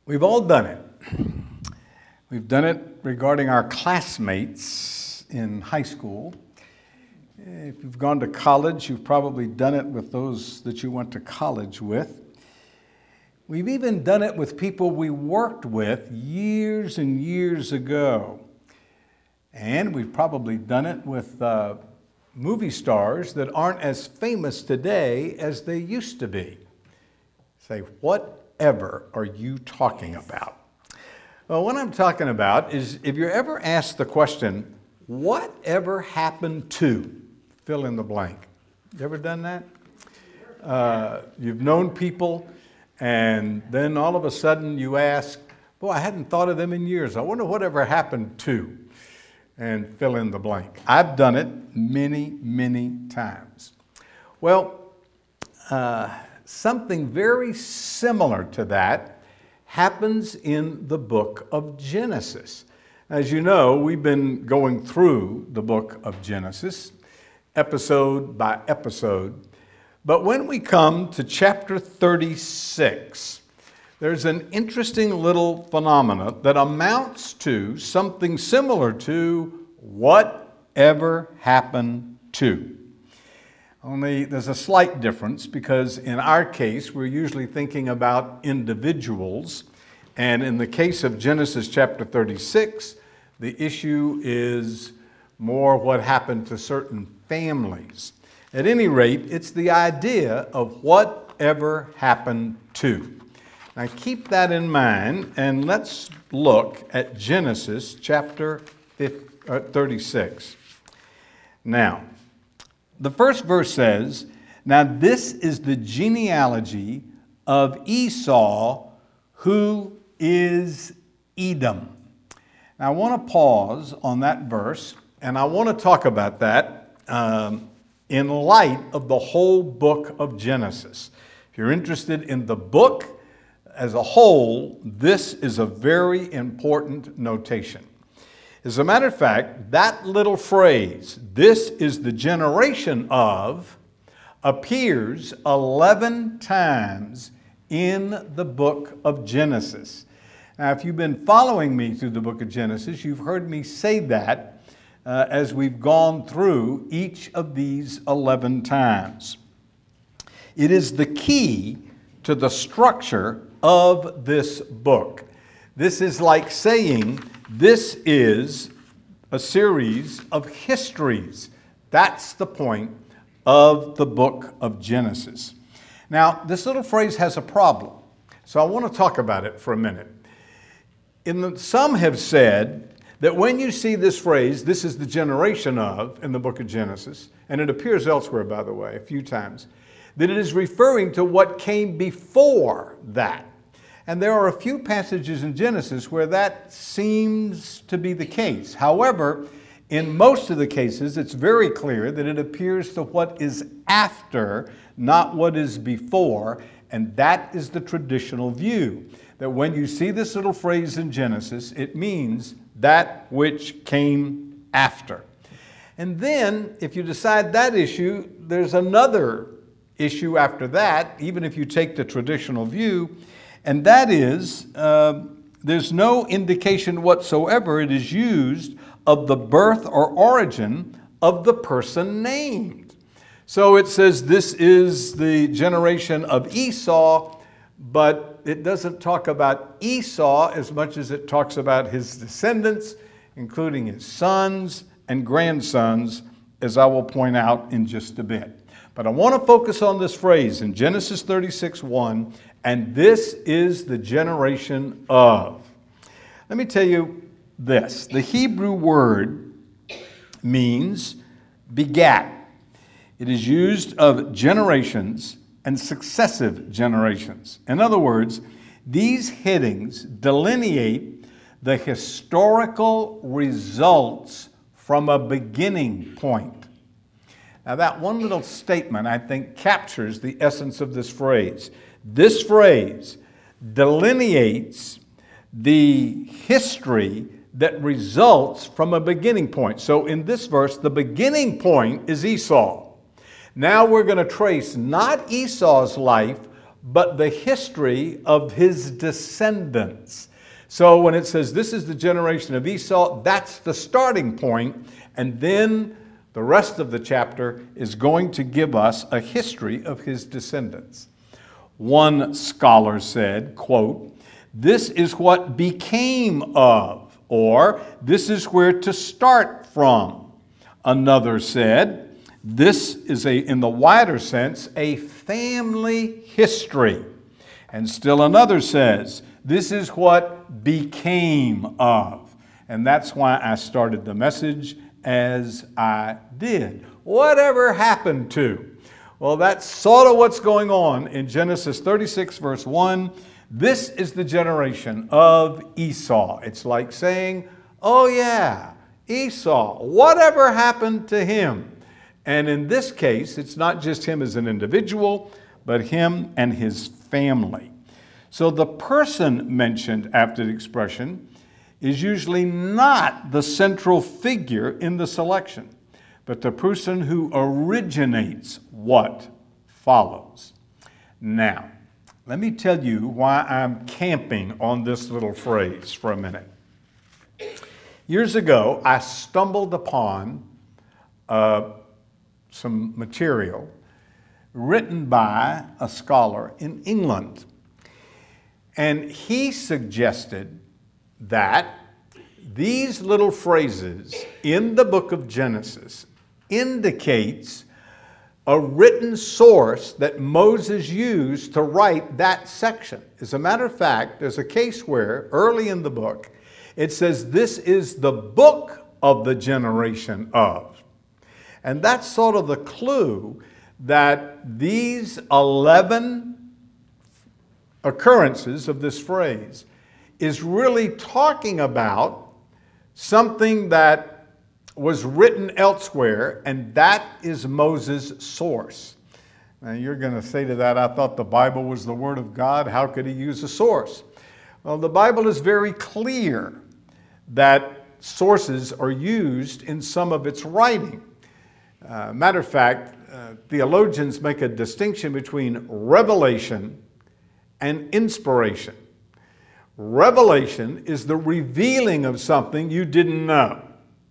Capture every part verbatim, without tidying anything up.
We've all done it. We've done it regarding our classmates in high school. If you've gone to college, you've probably done it with those that you went to college with. We've even done it with people we worked with years and years ago. And we've probably done it with uh, movie stars that aren't as famous today as they used to be. Say, whatever are you talking about? Well, what I'm talking about is if you're ever asked the question, whatever happened to, fill in the blank. You ever done that? Uh, you've known people, and then all of a sudden you ask, boy, I hadn't thought of them in years. I wonder whatever happened to, and fill in the blank. I've done it many, many times. Well, uh, something very similar to that happens in the book of Genesis. As you know, we've been going through the book of Genesis, episode by episode. But when we come to chapter thirty-six, there's an interesting little phenomena that amounts to something similar to whatever happened to. Only there's a slight difference because in our case, we're usually thinking about individuals. And in the case of Genesis chapter thirty-six, the issue is more what happened to certain families. At any rate, it's the idea of whatever happened to. Now keep that in mind and let's look at Genesis chapter thirty-six. Now, the first verse says, now this is the genealogy of Esau, who is Edom. Now I want to pause on that verse, and I want to talk about that um, in light of the whole book of Genesis. If you're interested in the book as a whole, this is a very important notation. As a matter of fact, that little phrase, this is the generation of, appears eleven times in the book of Genesis. Now, if you've been following me through the book of Genesis, you've heard me say that uh, as we've gone through each of these eleven times. It is the key to the structure of this book. This is like saying this is a series of histories. That's the point of the book of Genesis. Now, this little phrase has a problem, so I want to talk about it for a minute. In the, some have said that when you see this phrase, this is the generation of, in the book of Genesis, and it appears elsewhere, by the way, a few times, that it is referring to what came before that. And there are a few passages in Genesis where that seems to be the case. However, in most of the cases, it's very clear that it appears to what is after, not what is before, and that is the traditional view. That when you see this little phrase in Genesis, it means that which came after. And then, if you decide that issue, there's another issue after that, even if you take the traditional view, and that is, uh, there's no indication whatsoever it is used of the birth or origin of the person named. So it says this is the generation of Esau, but it doesn't talk about Esau as much as it talks about his descendants, including his sons and grandsons, as I will point out in just a bit. But I want to focus on this phrase in Genesis thirty-six one, and this is the generation of. Let me tell you this. The Hebrew word means begat. It is used of generations and successive generations. In other words, these headings delineate the historical results from a beginning point. Now that one little statement, I think, captures the essence of this phrase. This phrase delineates the history that results from a beginning point. So in this verse, the beginning point is Esau. Now we're going to trace not Esau's life, but the history of his descendants. So when it says this is the generation of Esau, that's the starting point, and then the rest of the chapter is going to give us a history of his descendants. One scholar said, quote, "This is what became of," or "this is where to start from." Another said, "This is a, in the wider sense, a family history." And still another says, "This is what became of." And that's why I started the message as I did. Whatever happened to? Well, that's sort of what's going on in Genesis thirty-six, verse one. This is the generation of Esau. It's like saying, oh yeah, Esau, whatever happened to him? And in this case, it's not just him as an individual, but him and his family. So the person mentioned after the expression is usually not the central figure in the selection, but the person who originates what follows. Now, let me tell you why I'm camping on this little phrase for a minute. Years ago, I stumbled upon uh, some material written by a scholar in England. And he suggested that these little phrases in the book of Genesis indicates a written source that Moses used to write that section. As a matter of fact, there's a case where early in the book it says this is the book of the generation of. And that's sort of the clue that these eleven occurrences of this phrase is really talking about something that was written elsewhere, and that is Moses' source. Now you're going to say to that, I thought the Bible was the Word of God. How could he use a source? Well, the Bible is very clear that sources are used in some of its writing. Uh, matter of fact, uh, theologians make a distinction between revelation and inspiration. Revelation is the revealing of something you didn't know.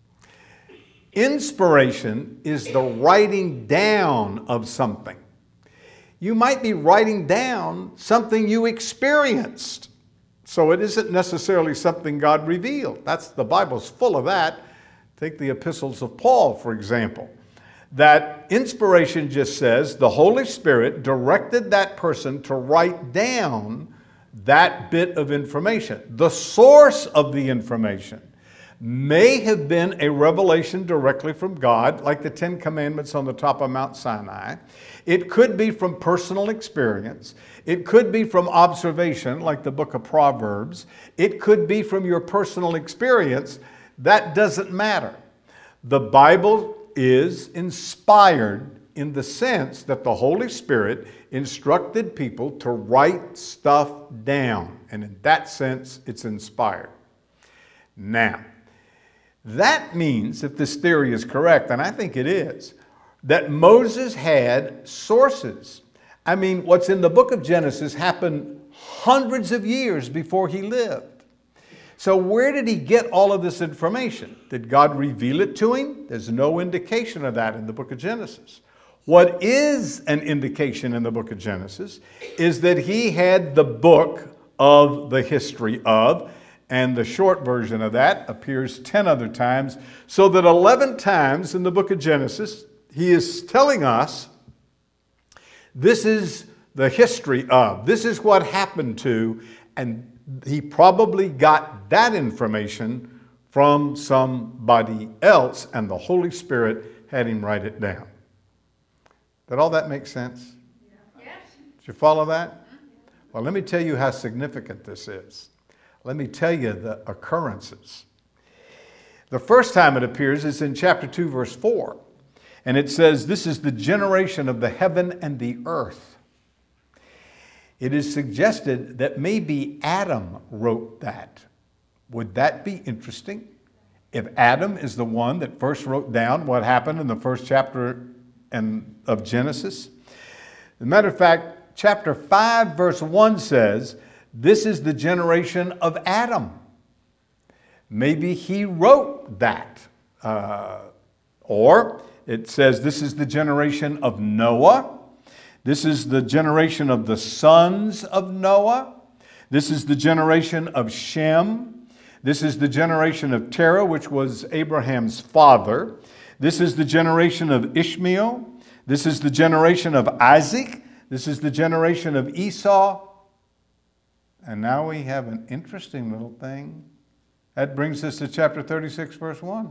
Inspiration is the writing down of something. You might be writing down something you experienced. So it isn't necessarily something God revealed. That's, the Bible's full of that. Take the epistles of Paul, for example. That inspiration just says the Holy Spirit directed that person to write down that bit of information. The source of the information may have been a revelation directly from God, like the Ten Commandments on the top of Mount Sinai. It could be from personal experience. It could be from observation, like the book of Proverbs. It could be from your personal experience. That doesn't matter. The Bible is inspired in the sense that the Holy Spirit instructed people to write stuff down. And in that sense, it's inspired. Now, that means, if this theory is correct, and I think it is, that Moses had sources. I mean, what's in the book of Genesis happened hundreds of years before he lived. So where did he get all of this information? Did God reveal it to him? There's no indication of that in the book of Genesis. What is an indication in the book of Genesis is that he had the book of the history of, and the short version of that appears ten other times, so that eleven times in the book of Genesis, he is telling us this is the history of, this is what happened to, and he probably got that information from somebody else, and the Holy Spirit had him write it down. Did all that make sense? Yes. Did you follow that? Well, let me tell you how significant this is. Let me tell you the occurrences. The first time it appears is in chapter two, verse four. And it says, this is the generation of the heaven and the earth. It is suggested that maybe Adam wrote that. Would that be interesting? If Adam is the one that first wrote down what happened in the first chapter and of Genesis. As a matter of fact, chapter five, verse one says, this is the generation of Adam. Maybe he wrote that. Uh, or it says this is the generation of Noah. This is the generation of the sons of Noah. This is the generation of Shem. This is the generation of Terah, which was Abraham's father. This is the generation of Ishmael. This is the generation of Isaac. This is the generation of Esau. And now we have an interesting little thing. That brings us to chapter thirty-six, verse one.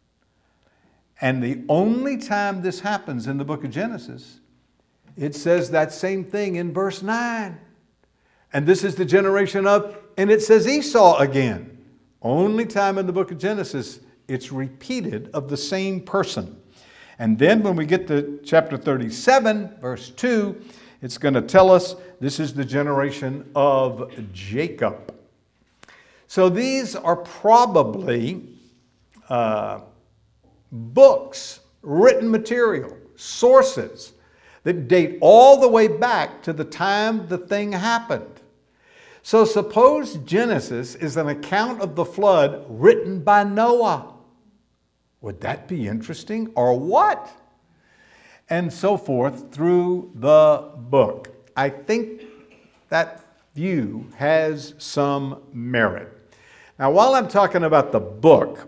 And the only time this happens in the book of Genesis, it says that same thing in verse nine. And this is the generation of, and it says Esau again. Only time in the book of Genesis it's repeated of the same person. And then when we get to chapter thirty-seven, verse two, it's going to tell us this is the generation of Jacob. So these are probably uh, books, written material, sources that date all the way back to the time the thing happened. So suppose Genesis is an account of the flood written by Noah. Would that be interesting or what? And so forth through the book. I think that view has some merit. Now, while I'm talking about the book,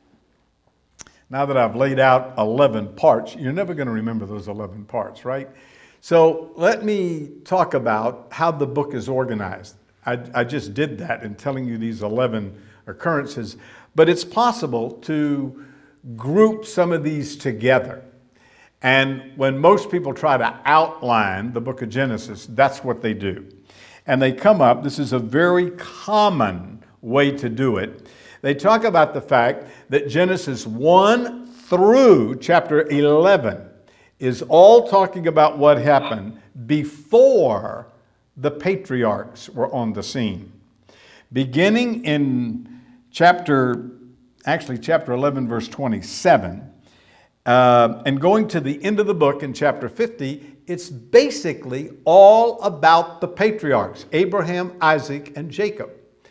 now that I've laid out eleven parts, you're never going to remember those eleven parts, right? So let me talk about how the book is organized. I, I just did that in telling you these eleven occurrences, but it's possible to group some of these together. And when most people try to outline the book of Genesis, that's what they do. And they come up, this is a very common way to do it. They talk about the fact that Genesis one through chapter eleven is all talking about what happened before the patriarchs were on the scene. Beginning in chapter, actually chapter eleven, verse twenty-seven, uh, and going to the end of the book in chapter fifty, it's basically all about the patriarchs, Abraham, Isaac, and Jacob.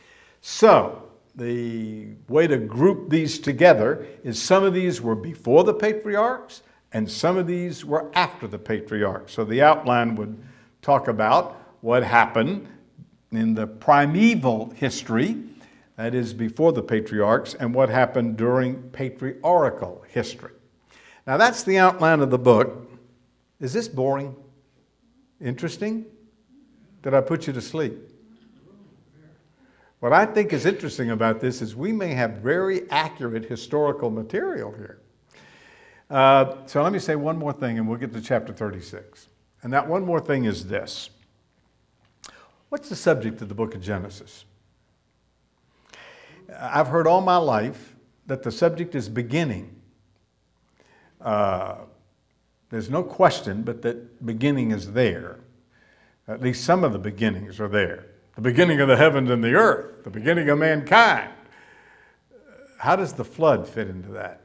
So the way to group these together is some of these were before the patriarchs and some of these were after the patriarchs. So the outline would talk about what happened in the primeval history, that is before the patriarchs, and what happened during patriarchal history. Now that's the outline of the book. Is this boring? Interesting? Did I put you to sleep? What I think is interesting about this is we may have very accurate historical material here. Uh, so let me say one more thing and we'll get to chapter thirty-six. And that one more thing is this. What's the subject of the book of Genesis? I've heard all my life that the subject is beginning. Uh, there's no question but that beginning is there. At least some of the beginnings are there. The beginning of the heavens and the earth, the beginning of mankind. How does the flood fit into that?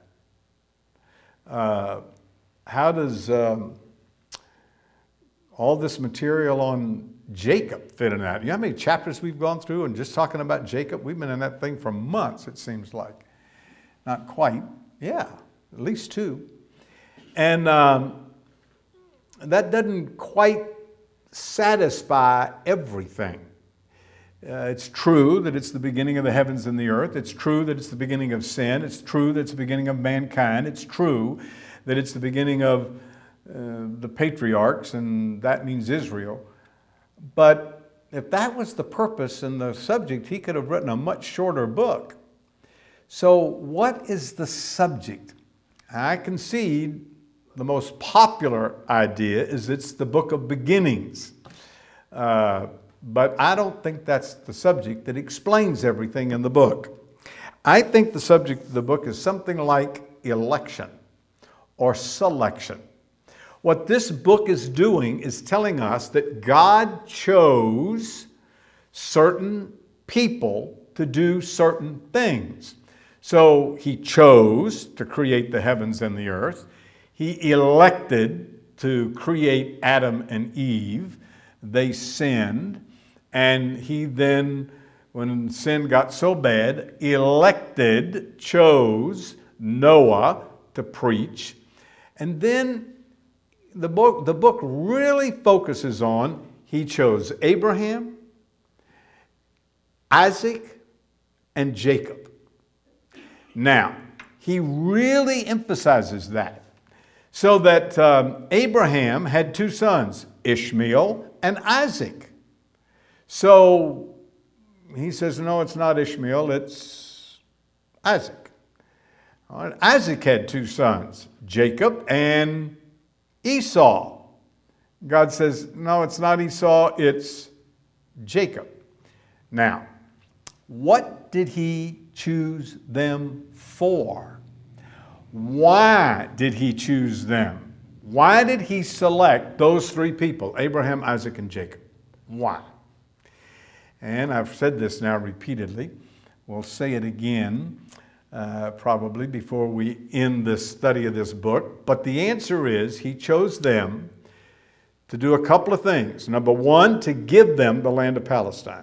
Uh, how does um, all this material on Jacob fit in that? You know how many chapters we've gone through and just talking about Jacob? We've been in that thing for months, it seems like. Not quite. Yeah, at least two. And um, that doesn't quite satisfy everything. Uh, it's true that it's the beginning of the heavens and the earth. It's true that it's the beginning of sin. It's true that it's the beginning of mankind. It's true that it's the beginning of uh, the patriarchs, and that means Israel. But if that was the purpose and the subject, he could have written a much shorter book. So what is the subject? I concede the most popular idea is it's the book of beginnings. Uh, But I don't think that's the subject that explains everything in the book. I think the subject of the book is something like election or selection. What this book is doing is telling us that God chose certain people to do certain things. So he chose to create the heavens and the earth. He elected to create Adam and Eve. they sinned, and he then, when sin got so bad, elected, chose Noah to preach. And then the book, the book really focuses on, he chose Abraham, Isaac, and Jacob. Now, he really emphasizes that. So that um, Abraham had two sons, Ishmael and Isaac. So he says, no, it's not Ishmael, it's Isaac. All right. Isaac had two sons, Jacob and Esau. God says, no, it's not Esau, it's Jacob. Now, what did he choose them for? Why did he choose them? Why did he select those three people, Abraham, Isaac, and Jacob? Why? And I've said this now repeatedly. We'll say it again uh, probably before we end this study of this book. But the answer is he chose them to do a couple of things. Number one, to give them the land of Palestine.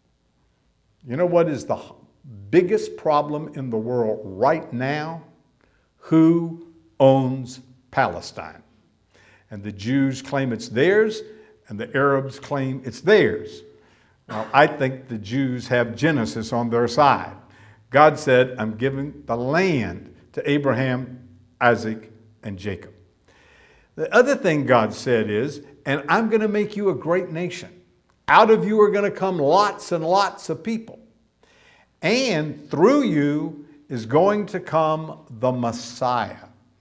You know what is the biggest problem in the world right now? Who owns Palestine? And the Jews claim it's theirs, and the Arabs claim it's theirs. Well, I think the Jews have Genesis on their side. God said, I'm giving the land to Abraham, Isaac, and Jacob. The other thing God said is, and I'm going to make you a great nation. Out of you are going to come lots and lots of people. And through you is going to come the Messiah.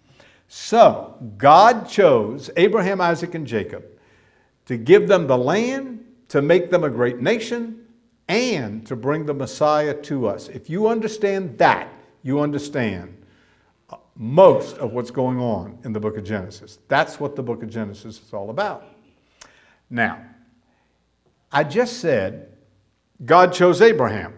So God chose Abraham, Isaac, and Jacob to give them the land, to make them a great nation, and to bring the Messiah to us. If you understand that, you understand most of what's going on in the book of Genesis. That's what the book of Genesis is all about. Now, I just said God chose Abraham.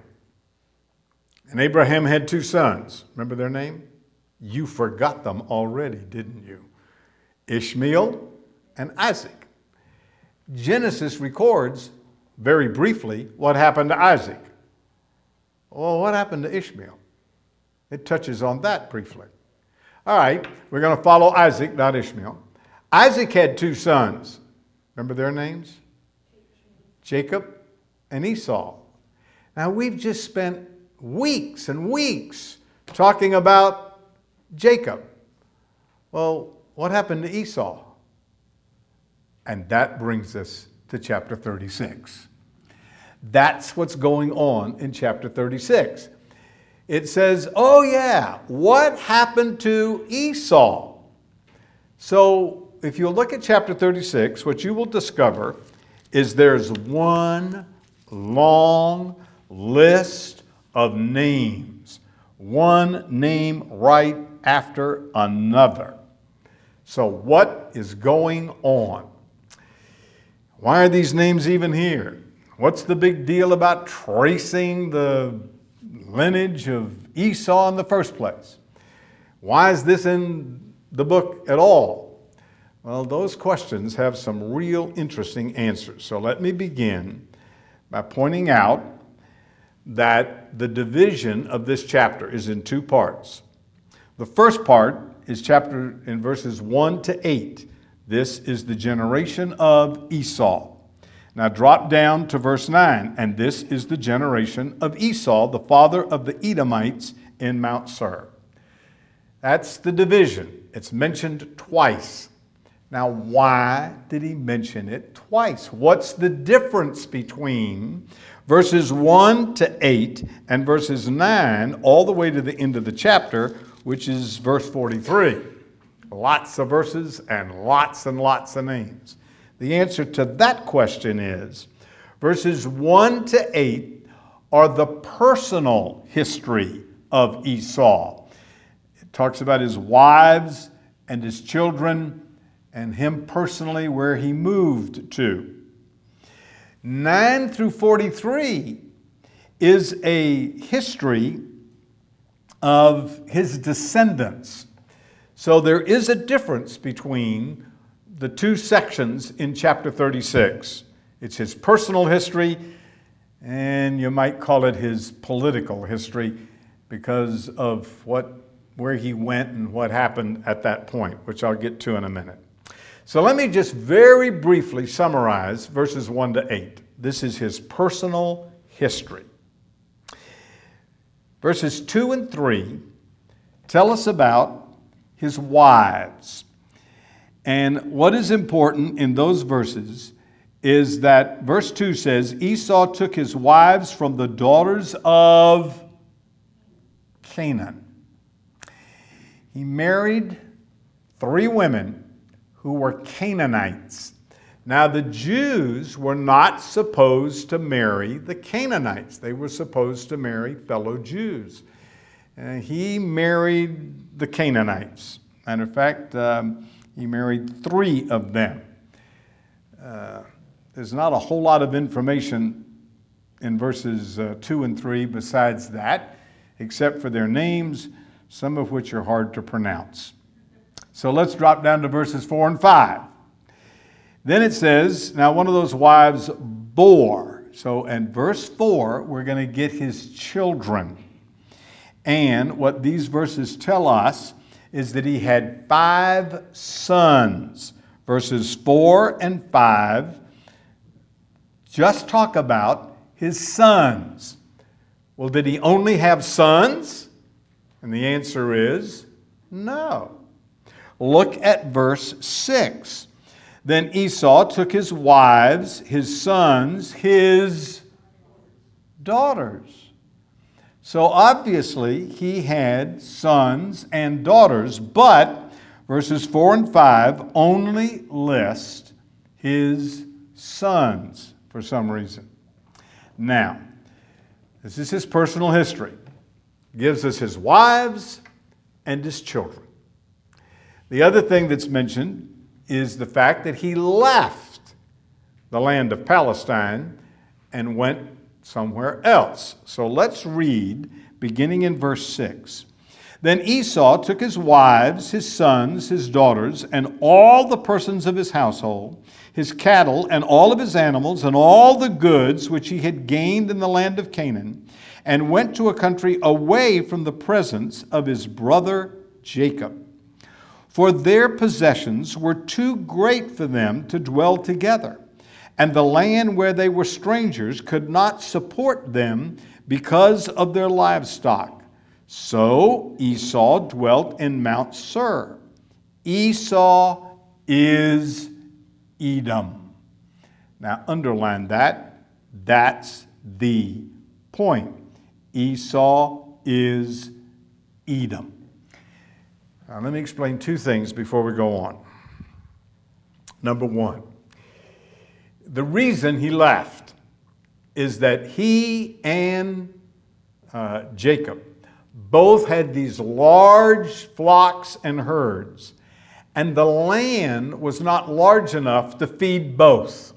And Abraham had two sons. Remember their name? You forgot them already, didn't you? Ishmael and Isaac. Genesis records, very briefly, what happened to Isaac. Well, what happened to Ishmael? It touches on that briefly. All right, we're going to follow Isaac, not Ishmael. Isaac had two sons. Remember their names? Jacob and Esau. Now, we've just spent weeks and weeks talking about Jacob. Well, what happened to Esau? And that brings us to chapter thirty-six. That's what's going on in chapter thirty-six. It says, oh yeah, what happened to Esau? So if you look at chapter thirty-six, what you will discover is there's one long list of names, one name right after another. So what is going on? Why are these names even here? What's the big deal about tracing the lineage of Esau in the first place? Why is this in the book at all? Well, those questions have some real interesting answers. So let me begin by pointing out that the division of this chapter is in two parts. The first part is chapter in verses one to eight. This is the generation of Esau. Now drop down to verse nine, and this is the generation of Esau, the father of the Edomites in Mount Seir. That's the division. It's mentioned twice. Now, why did he mention it twice? What's the difference between verses one to eight and verses nine all the way to the end of the chapter, which is verse forty-three? Lots of verses and lots and lots of names. The answer to that question is verses one to eight are the personal history of Esau. It talks about his wives and his children and him personally where he moved to. nine through forty-three is a history of his descendants. So there is a difference between the two sections in chapter thirty-six. It's his personal history, and you might call it his political history because of what, where he went and what happened at that point, which I'll get to in a minute. So let me just very briefly summarize verses one to eight. This is his personal history. Verses two and three tell us about his wives. And what is important in those verses is that verse two says, Esau took his wives from the daughters of Canaan. He married three women who were Canaanites. Now, the Jews were not supposed to marry the Canaanites. They were supposed to marry fellow Jews. Uh, he married the Canaanites. Matter of fact, um, he married three of them. Uh, there's not a whole lot of information in verses uh, two and three besides that, except for their names, some of which are hard to pronounce. So let's drop down to verses four and five. Then it says, now one of those wives bore. So in verse four, we're going to get his children. And what these verses tell us is that he had five sons. Verses four and five just talk about his sons. Well, did he only have sons? And the answer is no. Look at verse six. Then Esau took his wives, his sons, his daughters. So obviously he had sons and daughters, but verses four and five only list his sons for some reason. Now, this is his personal history. It gives us his wives and his children. The other thing that's mentioned is the fact that he left the land of Palestine and went somewhere else. So let's read, beginning in verse six. Then Esau took his wives, his sons, his daughters, and all the persons of his household, his cattle, and all of his animals, and all the goods which he had gained in the land of Canaan, and went to a country away from the presence of his brother Jacob. For their possessions were too great for them to dwell together, and the land where they were strangers could not support them because of their livestock. So Esau dwelt in Mount Seir. Esau is Edom. Now underline that. That's the point. Esau is Edom. Now, let me explain two things before we go on. Number one, the reason he left is that he and uh, Jacob both had these large flocks and herds, and the land was not large enough to feed both.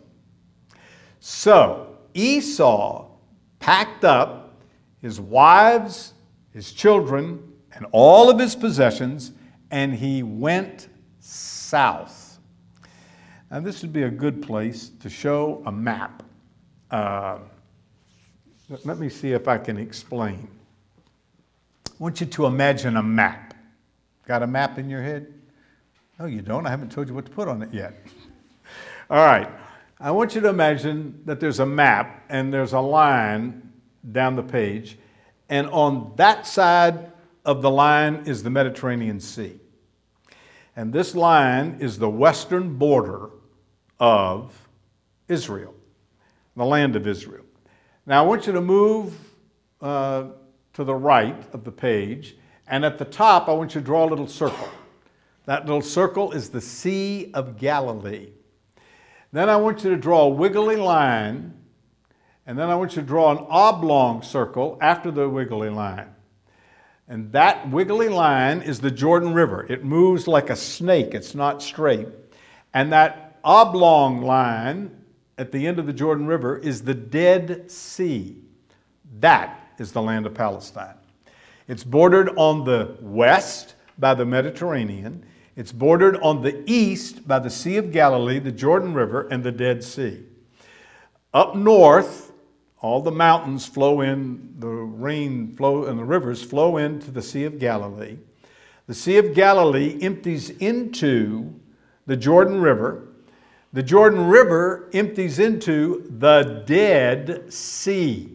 So Esau packed up his wives, his children, and all of his possessions, and he went south. Now, this would be a good place to show a map. Uh, let me see if I can explain. I want you to imagine a map. Got a map in your head? No, you don't. I haven't told you what to put on it yet. All right. I want you to imagine that there's a map, and there's a line down the page, and on that side of the line is the Mediterranean Sea. And this line is the western border of Israel, the land of Israel. Now I want you to move uh, to the right of the page, and at the top I want you to draw a little circle. That little circle is the Sea of Galilee. Then I want you to draw a wiggly line, and then I want you to draw an oblong circle after the wiggly line. And that wiggly line is the Jordan River. It moves like a snake. It's not straight. And that oblong line at the end of the Jordan River is the Dead Sea. That is the land of Palestine. It's bordered on the west by the Mediterranean. It's bordered on the east by the Sea of Galilee, the Jordan River, and the Dead Sea. Up north, all the mountains flow in, the rain flow and the rivers flow into the Sea of Galilee. The Sea of Galilee empties into the Jordan River. The Jordan River empties into the Dead Sea.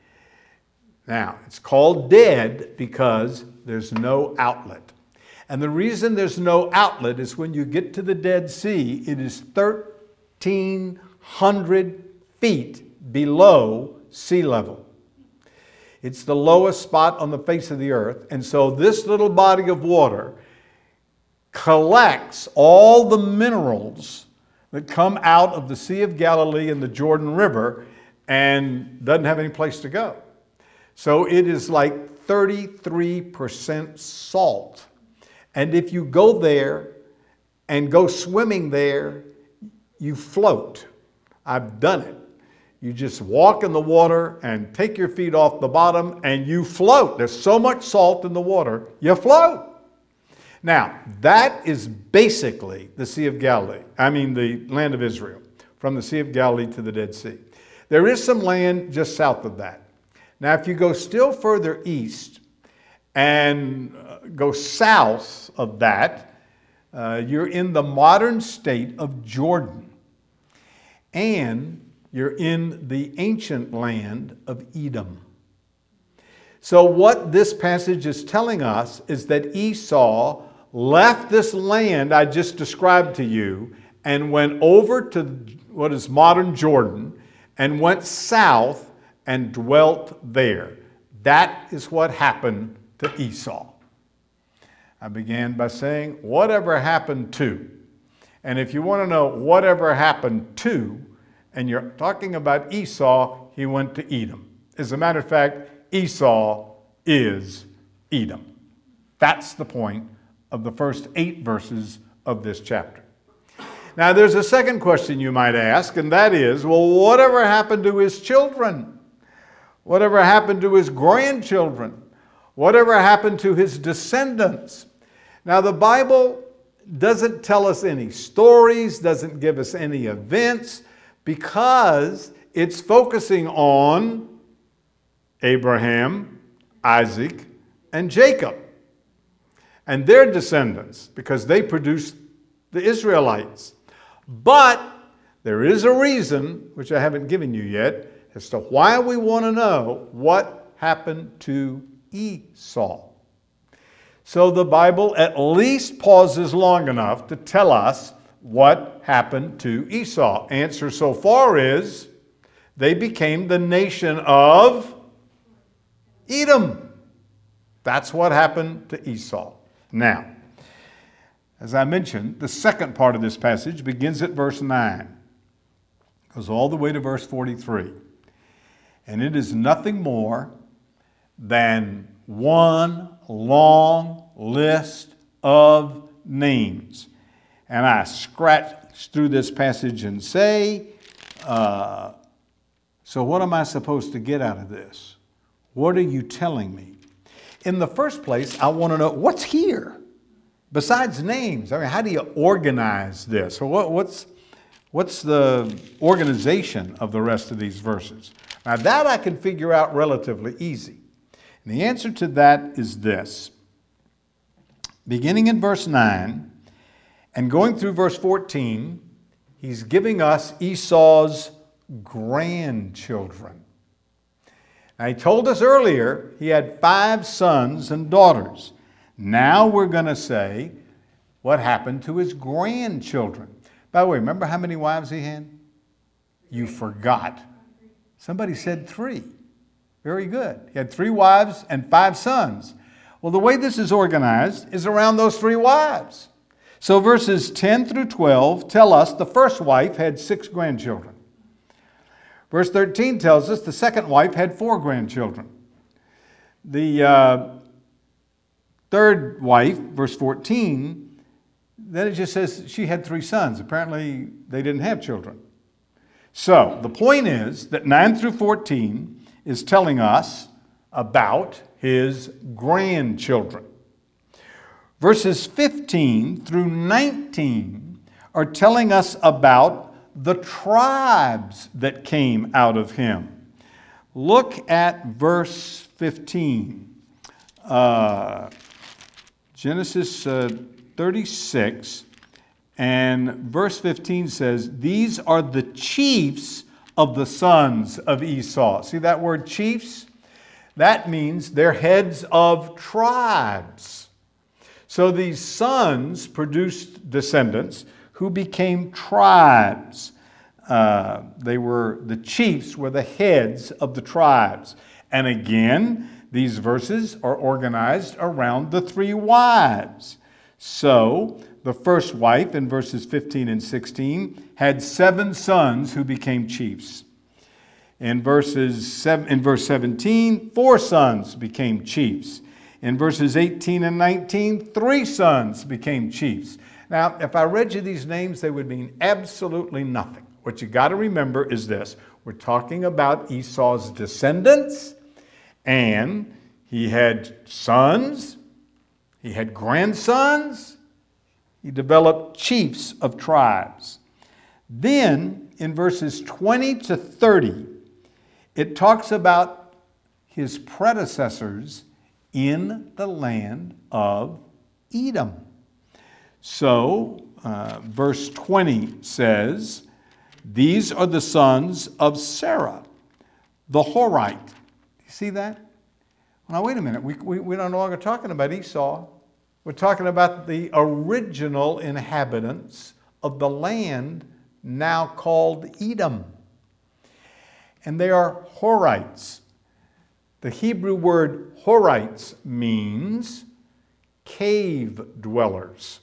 Now, it's called dead because there's no outlet. And the reason there's no outlet is when you get to the Dead Sea, it is thirteen hundred feet below sea level. It's the lowest spot on the face of the earth. And so this little body of water collects all the minerals that come out of the Sea of Galilee and the Jordan River and doesn't have any place to go. So it is like thirty-three percent salt. And if you go there and go swimming there, you float. I've done it. You just walk in the water and take your feet off the bottom and you float. There's so much salt in the water, you float. Now, that is basically the Sea of Galilee. I mean, the land of Israel, from the Sea of Galilee to the Dead Sea. There is some land just south of that. Now, if you go still further east and go south of that, uh, you're in the modern state of Jordan. And you're in the ancient land of Edom. So what this passage is telling us is that Esau left this land I just described to you and went over to what is modern Jordan and went south and dwelt there. That is what happened to Esau. I began by saying, whatever happened to? And if you want to know whatever happened to, and you're talking about Esau, he went to Edom. As a matter of fact, Esau is Edom. That's the point of the first eight verses of this chapter. Now, there's a second question you might ask, and that is, well, whatever happened to his children? Whatever happened to his grandchildren? Whatever happened to his descendants? Now, the Bible doesn't tell us any stories, doesn't give us any events, because it's focusing on Abraham, Isaac, and Jacob, and their descendants, because they produced the Israelites. But there is a reason, which I haven't given you yet, as to why we want to know what happened to Esau. So the Bible at least pauses long enough to tell us what happened to Esau. Answer so far is, they became the nation of Edom. That's what happened to Esau. Now, as I mentioned, the second part of this passage begins at verse nine, goes all the way to verse forty-three. And it is nothing more than one long list of names. And I scratch through this passage and say, uh, so what am I supposed to get out of this? What are you telling me? In the first place, I want to know what's here besides names. I mean, how do you organize this? Or what, what's, what's the organization of the rest of these verses? Now, that I can figure out relatively easy. And the answer to that is this. Beginning in verse nine, and going through verse fourteen, he's giving us Esau's grandchildren. Now, he told us earlier he had five sons and daughters. Now we're going to say what happened to his grandchildren. By the way, remember how many wives he had? You forgot. Somebody said three. Very good. He had three wives and five sons. Well, the way this is organized is around those three wives. So verses ten through twelve tell us the first wife had six grandchildren. Verse thirteen tells us the second wife had four grandchildren. The uh, third wife, verse fourteen, then it just says she had three sons. Apparently, they didn't have children. So the point is that nine through fourteen is telling us about his grandchildren. Verses fifteen through nineteen are telling us about the tribes that came out of him. Look at verse fifteen. Uh, Genesis uh, thirty-six and verse fifteen says, these are the chiefs of the sons of Esau. See that word chiefs? That means they're heads of tribes. So these sons produced descendants who became tribes. Uh, they were, the chiefs were the heads of the tribes. And again, these verses are organized around the three wives. So the first wife in verses fifteen and sixteen had seven sons who became chiefs. In verses seven, in verse seventeen, four sons became chiefs. In verses eighteen and nineteen, three sons became chiefs. Now, if I read you these names, they would mean absolutely nothing. What you got to remember is this. We're talking about Esau's descendants, and he had sons, he had grandsons, he developed chiefs of tribes. Then, in verses twenty to thirty, it talks about his predecessors in the land of Edom. So, uh, verse twenty says, these are the sons of Sarah, the Horite. You see that? Now, wait a minute. We, we, we're no longer talking about Esau. We're talking about the original inhabitants of the land now called Edom. And they are Horites. The Hebrew word Horites means cave dwellers.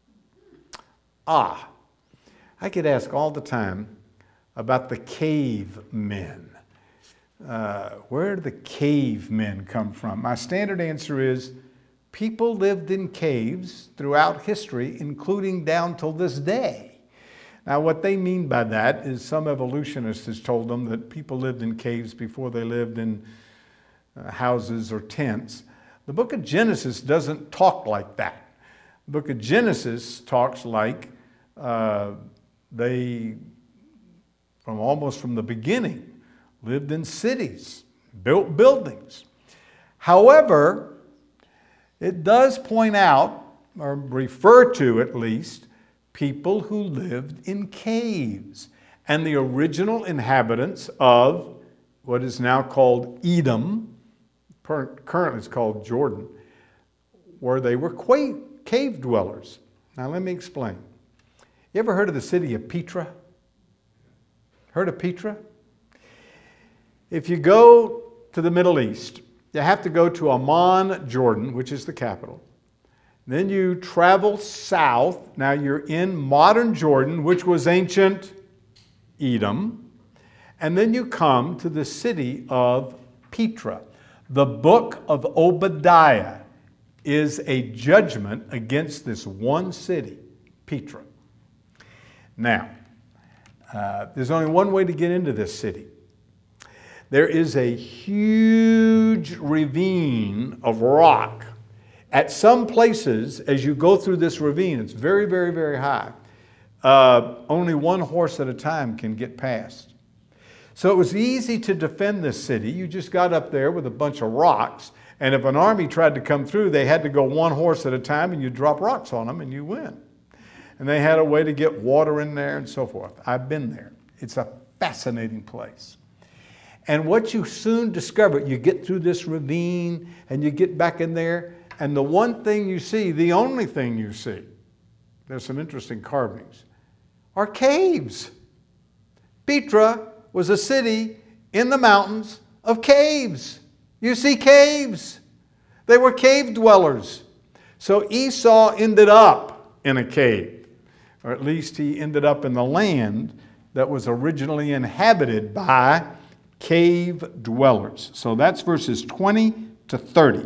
Ah, I get asked all the time about the cavemen. Uh, where did the cavemen come from? My standard answer is people lived in caves throughout history, including down till this day. Now, what they mean by that is some evolutionist has told them that people lived in caves before they lived in uh, houses or tents. The book of Genesis doesn't talk like that. The book of Genesis talks like uh, they, from almost from the beginning, lived in cities, built buildings. However, it does point out, or refer to at least, people who lived in caves. And the original inhabitants of what is now called Edom, currently it's called Jordan, where they were cave dwellers. Now let me explain. You ever heard of the city of Petra? Heard of Petra? If you go to the Middle East, you have to go to Amman, Jordan, which is the capital. Then you travel south. Now you're in modern Jordan, which was ancient Edom. And then you come to the city of Petra. The book of Obadiah is a judgment against this one city, Petra. Now, uh, there's only one way to get into this city. There is a huge ravine of rock. At some places, as you go through this ravine, it's very, very, very high. Uh, only one horse at a time can get past. So it was easy to defend this city. You just got up there with a bunch of rocks, and if an army tried to come through, they had to go one horse at a time, and you drop rocks on them, and you win. And they had a way to get water in there and so forth. I've been there. It's a fascinating place. And what you soon discover, you get through this ravine, and you get back in there, and the one thing you see, the only thing you see, there's some interesting carvings, are caves. Petra was a city in the mountains of caves. You see caves. They were cave dwellers. So Esau ended up in a cave, or at least he ended up in the land that was originally inhabited by cave dwellers. So that's verses twenty to thirty.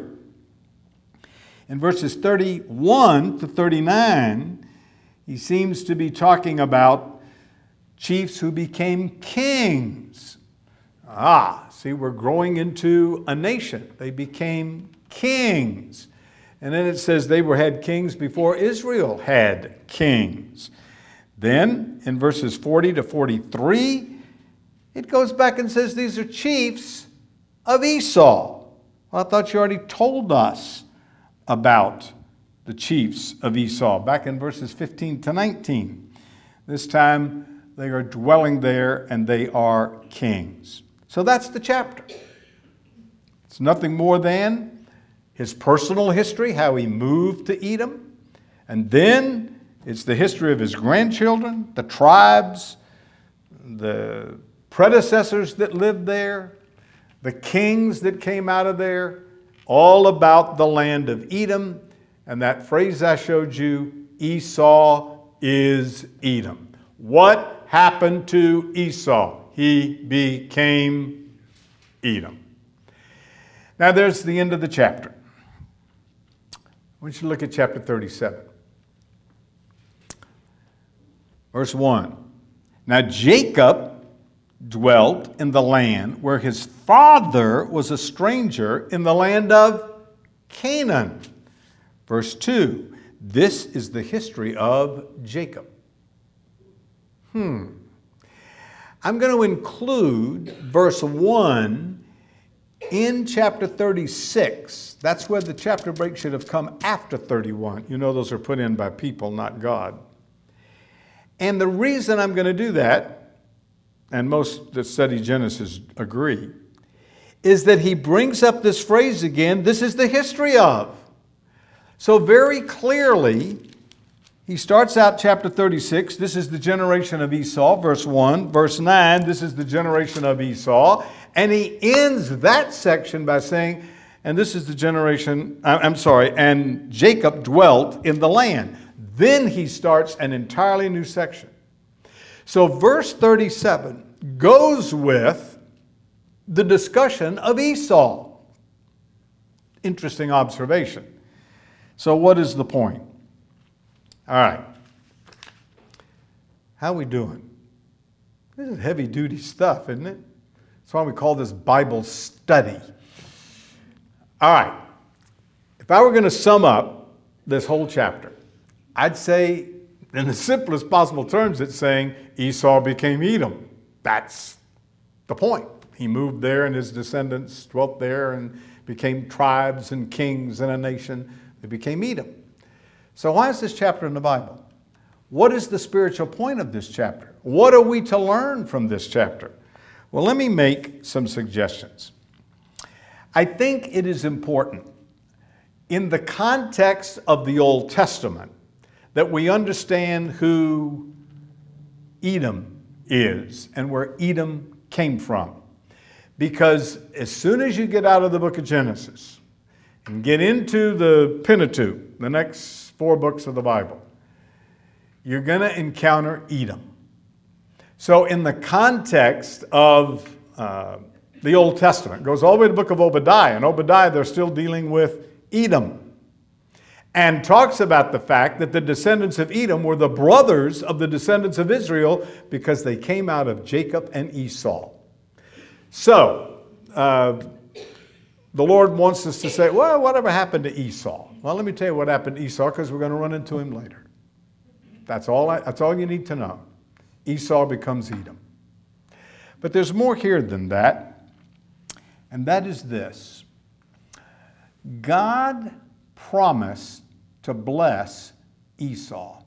In verses thirty-one to thirty-nine, he seems to be talking about chiefs who became kings. Ah, see, we're growing into a nation. They became kings. And then it says they were had kings before Israel had kings. Then in verses forty to forty-three, it goes back and says these are chiefs of Esau. Well, I thought you already told us about the chiefs of Esau back in verses fifteen to nineteen. This time they are dwelling there and they are kings. So that's the chapter. It's nothing more than his personal history, how he moved to Edom. And then it's the history of his grandchildren, the tribes, the predecessors that lived there, the kings that came out of there, all about the land of Edom. And that phrase I showed you, Esau is Edom. What happened to Esau? He became Edom. Now there's the end of the chapter. I want you to look at chapter thirty-seven. Verse one. Now Jacob dwelt in the land where his father was a stranger in the land of Canaan. Verse two. This is the history of Jacob. Hmm. I'm going to include verse one in chapter thirty-six. That's where the chapter break should have come after thirty-one. You know those are put in by people, not God. And the reason I'm going to do that, and most that study Genesis agree, is that he brings up this phrase again, this is the history of. So very clearly, he starts out chapter thirty-six, this is the generation of Esau, verse one. Verse nine, this is the generation of Esau. And he ends that section by saying, and this is the generation, I'm sorry, and Jacob dwelt in the land. Then he starts an entirely new section. So verse thirty-seven goes with the discussion of Esau. Interesting observation. So what is the point? All right. How are we doing? This is heavy duty stuff, isn't it? That's why we call this Bible study. All right. If I were going to sum up this whole chapter, I'd say in the simplest possible terms, it's saying Esau became Edom. That's the point. He moved there and his descendants dwelt there and became tribes and kings and a nation. They became Edom. So why is this chapter in the Bible? What is the spiritual point of this chapter? What are we to learn from this chapter? Well, let me make some suggestions. I think it is important in the context of the Old Testament that we understand who Edom is and where Edom came from. Because as soon as you get out of the book of Genesis and get into the Pentateuch, the next four books of the Bible, you're going to encounter Edom. So in the context of uh, the Old Testament, it goes all the way to the book of Obadiah. And Obadiah, they're still dealing with Edom. And talks about the fact that the descendants of Edom were the brothers of the descendants of Israel because they came out of Jacob and Esau. So, uh, the Lord wants us to say, well, whatever happened to Esau? Well, let me tell you what happened to Esau because we're going to run into him later. That's all, I, that's all you need to know. Esau becomes Edom. But there's more here than that, and that is this. God promised to bless Esau.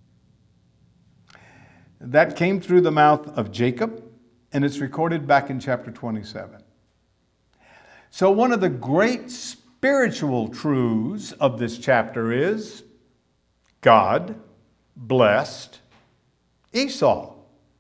That came through the mouth of Jacob, and it's recorded back in chapter twenty-seven. So one of the great spiritual truths of this chapter is God blessed Esau.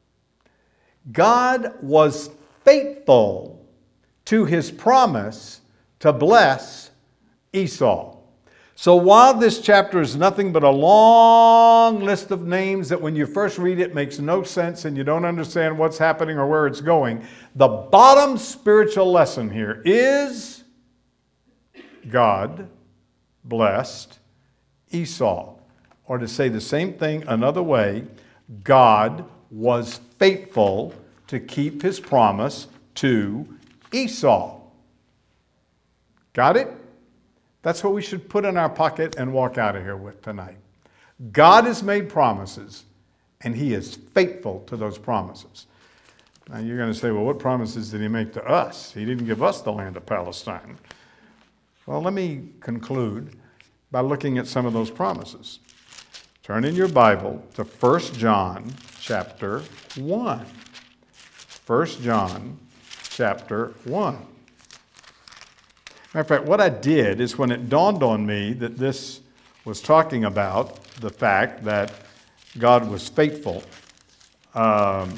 God was faithful to his promise to bless Esau. So while this chapter is nothing but a long list of names that when you first read it makes no sense and you don't understand what's happening or where it's going, the bottom spiritual lesson here is God blessed Esau. Or to say the same thing another way, God was faithful to keep his promise to Esau. Got it? That's what we should put in our pocket and walk out of here with tonight. God has made promises, And he is faithful to those promises. Now you're going to say, well, what promises did he make to us? He didn't give us the land of Palestine. Well, let me conclude by looking at some of those promises. Turn in your Bible to First John chapter one. First John chapter one. Matter of fact, what I did is when it dawned on me that this was talking about the fact that God was faithful, um,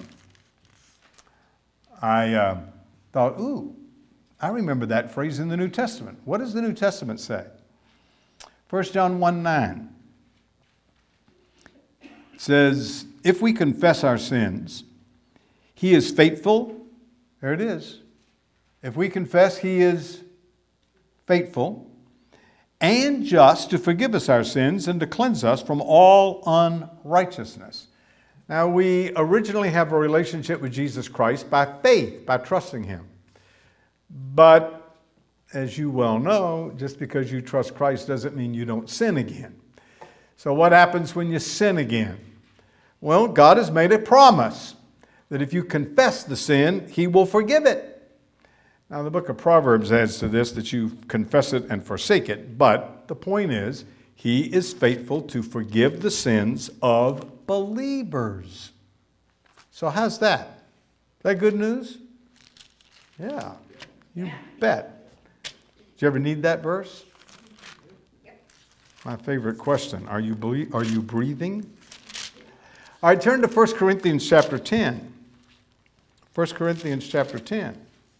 I uh, thought, ooh, I remember that phrase in the New Testament. What does the New Testament say? First John one nine. It says, if we confess our sins, he is faithful. There it is. If we confess, he is faithful and just to forgive us our sins and to cleanse us from all unrighteousness. Now, we originally have a relationship with Jesus Christ by faith, by trusting him. But as you well know, just because you trust Christ doesn't mean you don't sin again. So what happens when you sin again? Well, God has made a promise that if you confess the sin, he will forgive it. Now, the book of Proverbs adds to this that you confess it and forsake it. But the point is, he is faithful to forgive the sins of believers. So how's that? Is that good news? Yeah, you bet. Did you ever need that verse? My favorite question. Are you ble- are you breathing? All right, turn to First Corinthians chapter ten. First Corinthians chapter ten.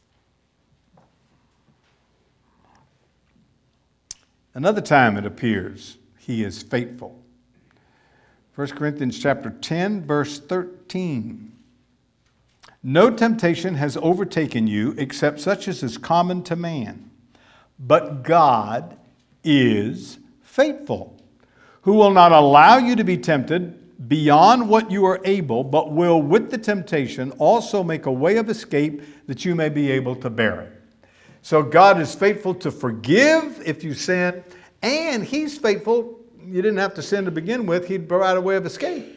Another time it appears he is faithful. First Corinthians chapter ten, verse thirteen. No temptation has overtaken you except such as is common to man. But God is faithful, who will not allow you to be tempted beyond what you are able, but will with the temptation also make a way of escape that you may be able to bear it. So God is faithful to forgive if you sin, and he's faithful. You didn't have to sin to begin with. He'd provide a way of escape.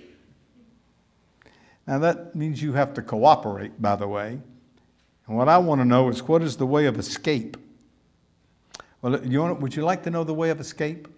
Now that means you have to cooperate, by the way. And what I want to know is, what is the way of escape? Well, you want, would you like to know the way of escape?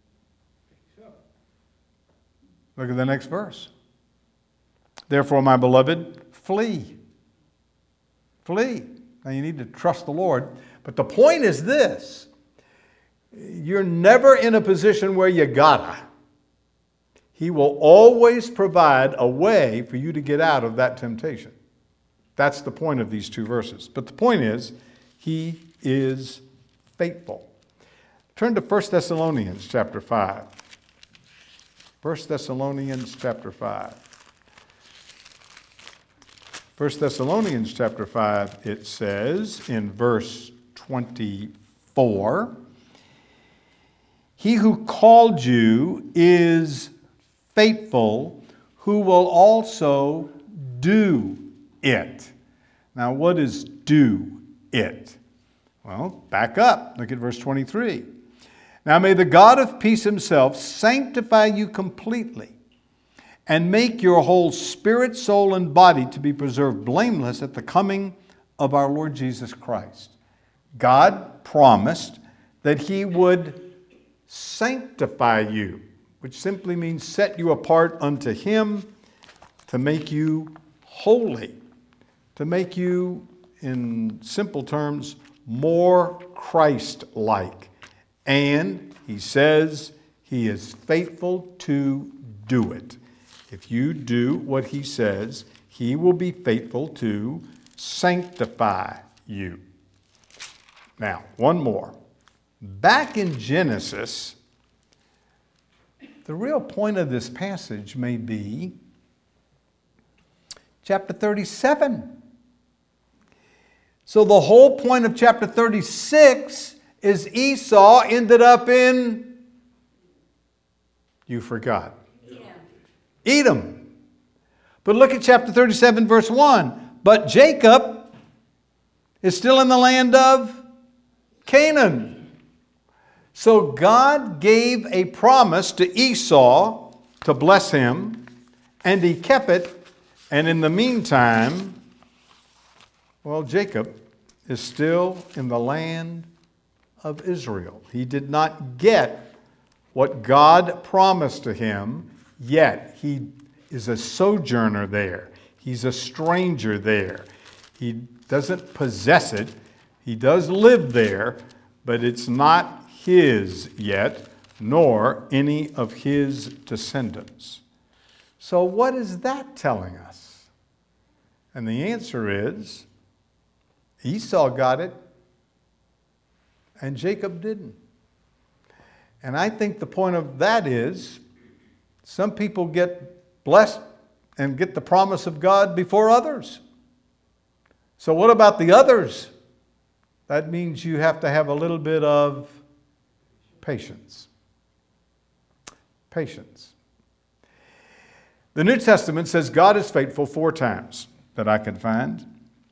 Look at the next verse. Therefore, my beloved, flee. Flee. Now you need to trust the Lord. But the point is this. You're never in a position where you gotta. He will always provide a way for you to get out of that temptation. That's the point of these two verses. But the point is, he is faithful. Turn to First Thessalonians chapter five. First Thessalonians chapter five. First Thessalonians chapter five, it says in verse twenty-four, he who called you is faithful, who will also do it. Now, what is do it? Well, back up. Look at verse twenty-three. Now may the God of peace himself sanctify you completely, and make your whole spirit, soul, and body to be preserved blameless at the coming of our Lord Jesus Christ. God promised that he would sanctify you, which simply means set you apart unto him, to make you holy, to make you, in simple terms, more Christ-like. And he says he is faithful to do it. If you do what he says, he will be faithful to sanctify you. Now, one more. Back in Genesis, the real point of this passage may be chapter thirty-seven. So the whole point of chapter thirty-six is Esau ended up in, you forgot, Edom. Edom. But look at chapter thirty-seven, verse one. But Jacob is still in the land of Canaan. So God gave a promise to Esau to bless him, And he kept it, and in the meantime, well, Jacob is still in the land of Israel. He did not get what God promised to him yet. He is a sojourner there. He's a stranger there. He doesn't possess it. He does live there, but it's not his yet, nor any of his descendants. So what is that telling us? And the answer is, Esau got it, and Jacob didn't. And I think the point of that is, some people get blessed and get the promise of God before others. So what about the others? That means you have to have a little bit of patience. Patience. The New Testament says God is faithful four times that I can find.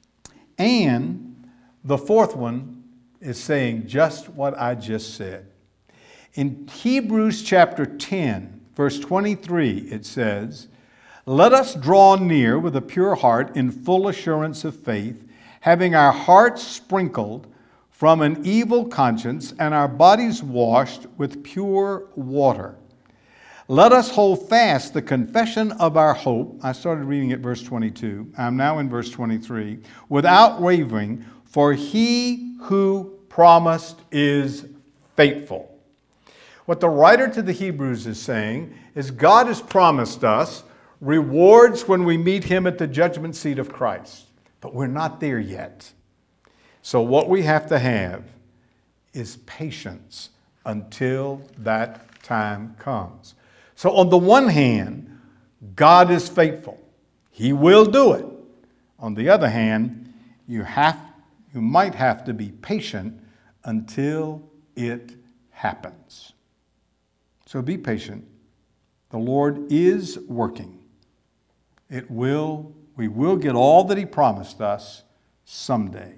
And the fourth one is saying just what I just said. In Hebrews chapter ten, verse twenty-three, it says, "Let us draw near with a pure heart in full assurance of faith, having our hearts sprinkled from an evil conscience and our bodies washed with pure water. Let us hold fast the confession of our hope." I started reading at verse twenty-two. I'm now in verse twenty-three. "Without wavering, for he who promised is faithful." What the writer to the Hebrews is saying is God has promised us rewards when we meet him at the judgment seat of Christ. But we're not there yet. So what we have to have is patience until that time comes. So on the one hand, God is faithful. He will do it. On the other hand, you have, you might have to be patient until it happens. So be patient. The Lord is working. It will, we will get all that he promised us someday.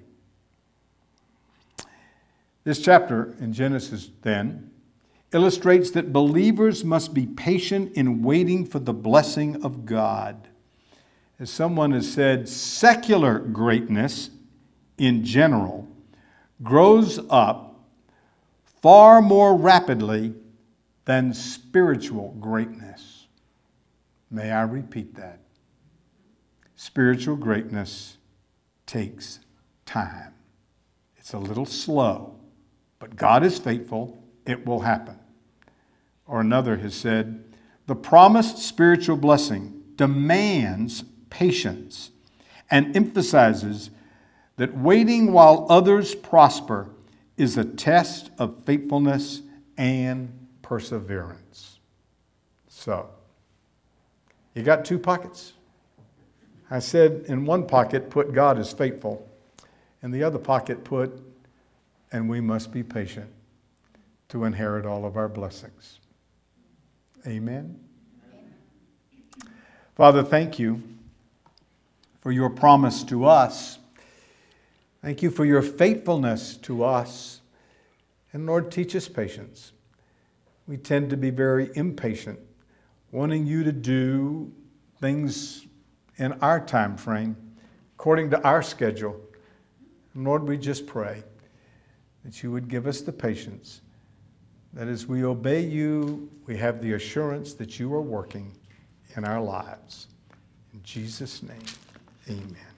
This chapter in Genesis then illustrates that believers must be patient in waiting for the blessing of God. As someone has said, secular greatness in general grows up far more rapidly than spiritual greatness. May I repeat that? Spiritual greatness takes time. It's a little slow, but God is faithful. It will happen. Or another has said, the promised spiritual blessing demands patience and emphasizes that waiting while others prosper is a test of faithfulness and perseverance. So, you got two pockets. I said in one pocket, put God as faithful. In the other pocket, put, and we must be patient to inherit all of our blessings. Amen. Amen. Father, thank you for your promise to us. Thank you for your faithfulness to us. And Lord, teach us patience. We tend to be very impatient, wanting you to do things in our time frame, according to our schedule. And Lord, we just pray that you would give us the patience, that as we obey you, we have the assurance that you are working in our lives. In Jesus' name, amen.